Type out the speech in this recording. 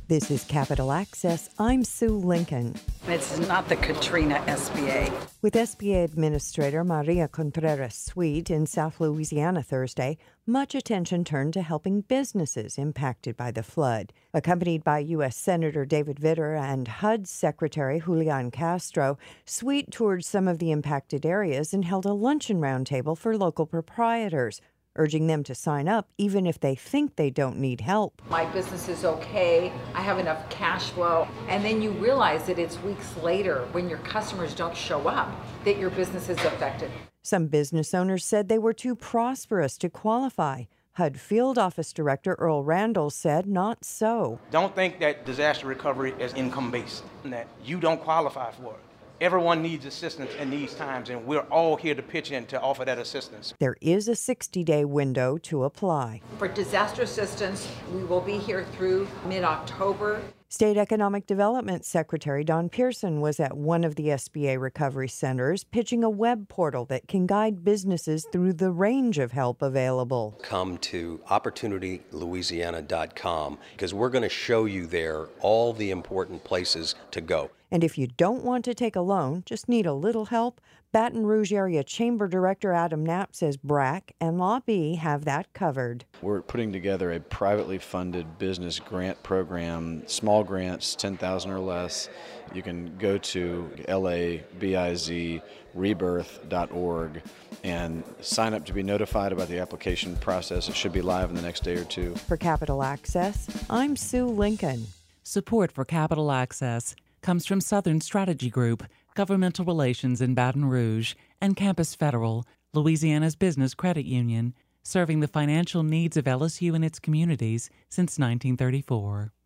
This is Capital Access. I'm Sue Lincoln. It's not the Katrina SBA. With SBA Administrator Maria Contreras Sweet in South Louisiana Thursday, much attention turned to helping businesses impacted by the flood. Accompanied by U.S. Senator David Vitter and HUD Secretary Julian Castro, Sweet toured some of the impacted areas and held a luncheon roundtable for local proprietors, urging them to sign up even if they think they don't need help. My business is okay, I have enough cash flow, and then you realize that it's weeks later when your customers don't show up that your business is affected. Some business owners said they were too prosperous to qualify. HUD Field Office Director Earl Randall said not so. Don't think that disaster recovery is income-based, and that you don't qualify for it. Everyone needs assistance in these times, and we're all here to pitch in to offer that assistance. There is a 60-day window to apply. For disaster assistance, we will be here through mid-October. State Economic Development Secretary Don Pearson was at one of the SBA recovery centers pitching a web portal that can guide businesses through the range of help available. Come to OpportunityLouisiana.com because we're going to show you there all the important places to go. And if you don't want to take a loan, just need a little help, Baton Rouge Area Chamber Director Adam Knapp says BRAC and Law B have that covered. We're putting together a privately funded business grant program, small grants, $10,000 or less. You can go to labizrebirth.org and sign up to be notified about the application process. It should be live in the next day or two. For Capital Access, I'm Sue Lincoln. Support for Capital Access comes from Southern Strategy Group, Governmental Relations in Baton Rouge, and Campus Federal, Louisiana's business credit union, serving the financial needs of LSU and its communities since 1934.